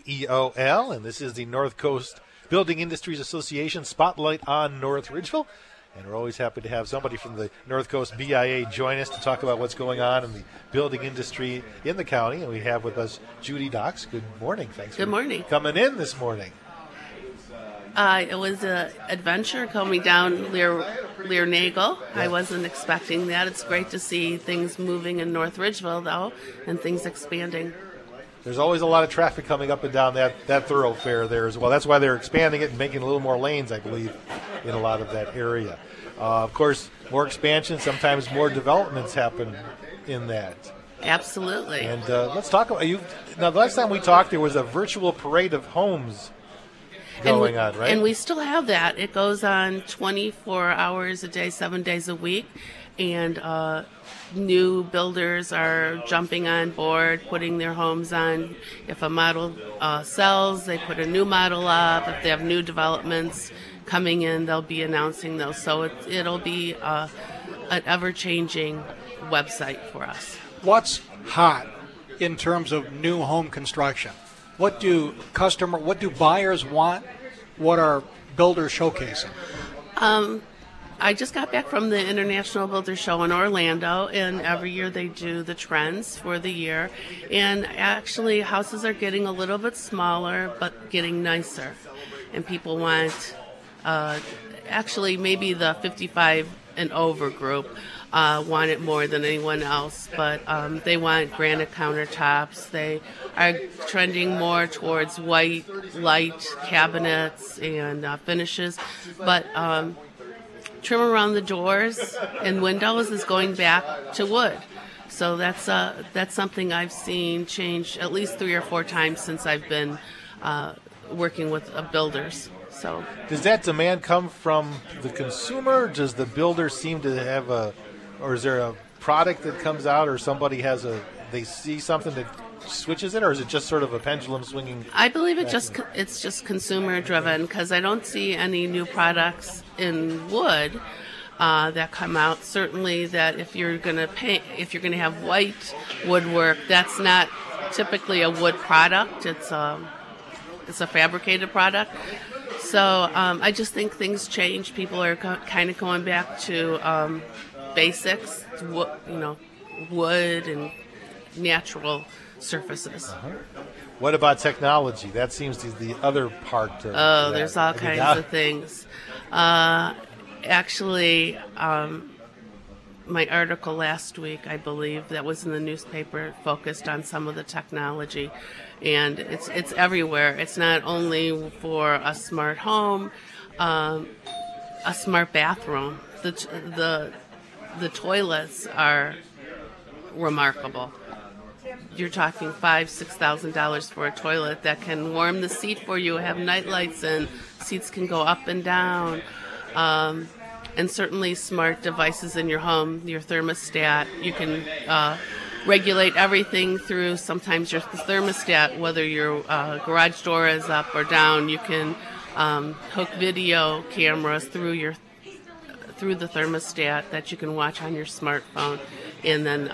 WEOL, and this is the North Coast Building Industries Association Spotlight on North Ridgeville. And we're always happy to have somebody from the North Coast BIA join us to talk about what's going on in the building industry in the county. And we have with us Judy Knox. Good morning. Thanks Good morning. Coming in this morning. It was an adventure coming down Lear Nagel. Yeah. I wasn't expecting that. It's great to see things moving in North Ridgeville, though, and things expanding. There's always a lot of traffic coming up and down that thoroughfare there as well. That's why they're expanding it and making a little more lanes, I believe, in a lot of that area. Of course, more expansion, sometimes more developments happen in that. Absolutely. And let's talk about you. Now, the last time we talked, there was a virtual parade of homes going on, right? And we still have that. It goes on 24 hours a day, 7 days a week. And new builders are jumping on board, putting their homes on. If a model sells, they put a new model up. If they have new developments coming in, they'll be announcing those. So it'll be an ever-changing website for us. What's hot in terms of new home construction? What do buyers want? What are builders showcasing? I just got back from the International Builder Show in Orlando, and every year they do the trends for the year. And actually, houses are getting a little bit smaller, but getting nicer. And people want, actually, maybe the 55 and over group want it more than anyone else, but they want granite countertops. They are trending more towards white, light cabinets and finishes, but trim around the doors and windows is going back to wood. So that's something I've seen change at least 3 or 4 times since I've been working with builders. So does that demand come from the consumer? Does the builder seem to have or is there a product that comes out, or somebody they see something that switches it, or is it just sort of a pendulum swinging? I believe it's just consumer driven, because I don't see any new products in wood that come out. Certainly, that if you're going to have white woodwork, that's not typically a wood product. It's a fabricated product. So I just think things change. People are kind of going back to basics, wood and natural surfaces. Uh-huh. What about technology? That seems to be the other part of that. There's all kinds of things. Actually, my article last week, I believe, that was in the newspaper, focused on some of the technology. And it's everywhere. It's not only for a smart home, a smart bathroom. The toilets are remarkable. You're talking $5,000-$6,000 for a toilet that can warm the seat for you, have night lights in, seats can go up and down, and certainly smart devices in your home, your thermostat. You can regulate everything through sometimes your thermostat, whether your garage door is up or down. You can hook video cameras through the thermostat that you can watch on your smartphone, and then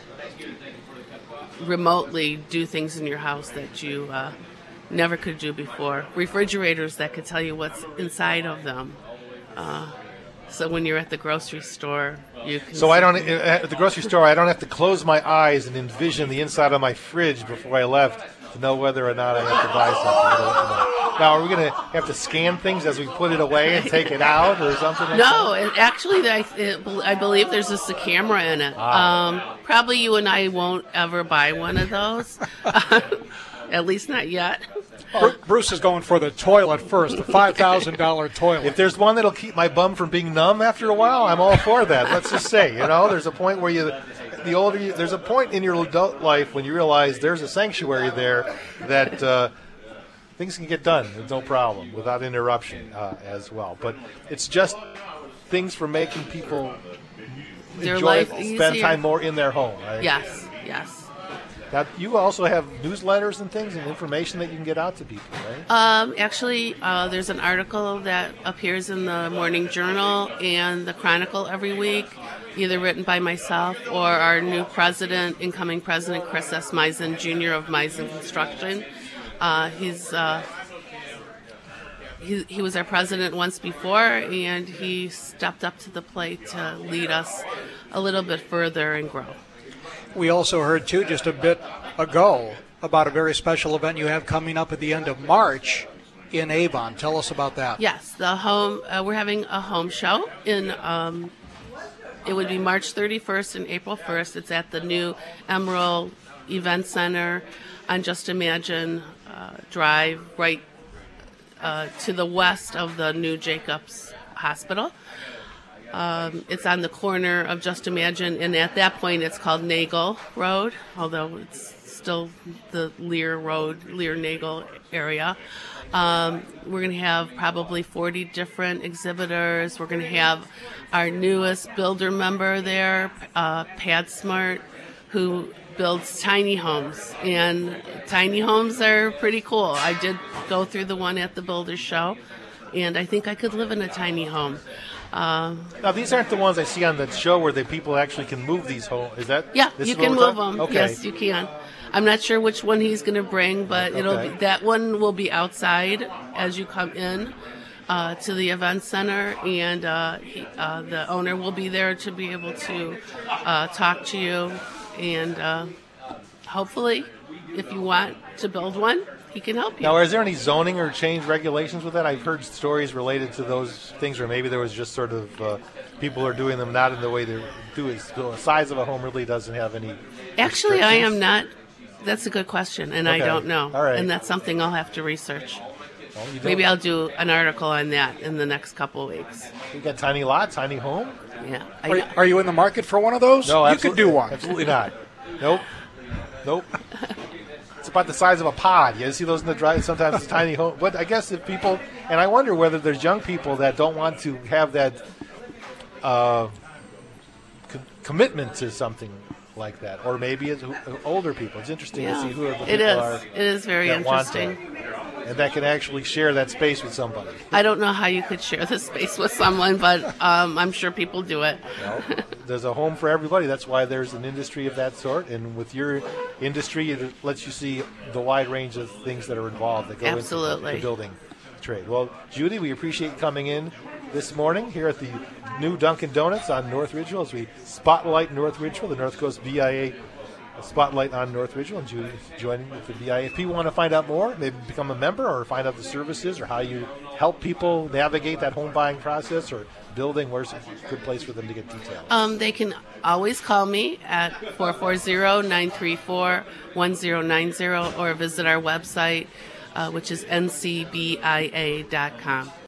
remotely do things in your house that you never could do before. Refrigerators that could tell you what's inside of them. So when you're at the grocery store, you can. So at the grocery store, I don't have to close my eyes and envision the inside of my fridge before I left to know whether or not I have to buy something. Now, are we going to have to scan things as we put it away and take it out or something like that? No, actually, I believe there's just a camera in it. Probably you and I won't ever buy one of those, at least not yet. Bruce is going for the toilet first, the $5,000 toilet. If there's one that'll keep my bum from being numb after a while, I'm all for that. Let's just say, there's a point where there's a point in your adult life when you realize there's a sanctuary there that things can get done with no problem, without interruption as well. But it's just things for making people spend time more in their home, right? Yes. Now, you also have newsletters and things and information that you can get out to people, right? Actually, there's an article that appears in the Morning Journal and the Chronicle every week, either written by myself or our new incoming president, Chris S. Meisen, Jr. of Meisen Construction. He was our president once before, and he stepped up to the plate to lead us a little bit further and grow. We also heard, too, just a bit ago about a very special event you have coming up at the end of March in Avon. Tell us about that. Yes, we're having a home show in. It would be March 31st and April 1st. It's at the new Emerald Event Center on Just Imagine Drive, right to the west of the new Jacobs Hospital. It's on the corner of Just Imagine, and at that point it's called Nagel Road, although it's still the Lear-Nagel area. We're going to have probably 40 different exhibitors. We're going to have our newest builder member there, Pat Smart, who builds tiny homes. And tiny homes are pretty cool. I did go through the one at the Builders Show, and I think I could live in a tiny home. Now, these aren't the ones I see on the show where the people actually can move these homes. Is that? Yeah, this you is what can we're move talking- them. Okay. Yes, you can. I'm not sure which one he's going to bring, but Okay. that one will be outside as you come in to the event center, and the owner will be there to be able to talk to you, and hopefully, if you want to build one, he can help you. Now, is there any zoning or change regulations with that? I've heard stories related to those things, or maybe there was just sort of people are doing them not in the way they do it. So the size of a home really doesn't have any. Actually, I am restrictions? not. That's a good question, and I Okay. don't know. All right. And that's something I'll have to research. Well, you don't- Maybe I'll do an article on that in the next couple of weeks. You got tiny lot, tiny home? Yeah. Are you in the market for one of those? No, you could do one. Absolutely not. Nope. It's about the size of a pod. You see those in the drive. Sometimes it's tiny home. But I guess if people, and I wonder whether there's young people that don't want to have that commitment to something like that, or maybe it's older people. It's interesting to see who the people are. It is very that want that. interesting. And that can actually share that space with somebody. I don't know how you could share the space with someone, but I'm sure people do it. Well, there's a home for everybody. That's why there's an industry of that sort. And with your industry, it lets you see the wide range of things that are involved that go Absolutely. into the building trade. Well, Judy, we appreciate you coming in this morning here at the new Dunkin' Donuts on North Ridgeville as we spotlight North Ridgeville, the North Coast BIA spotlight on North Ridgeville, and Judy's joining with the BIA. If people want to find out more, maybe become a member or find out the services or how you help people navigate that home buying process or building, where's a good place for them to get details? They can always call me at 440-934-1090 or visit our website, which is ncbia.com.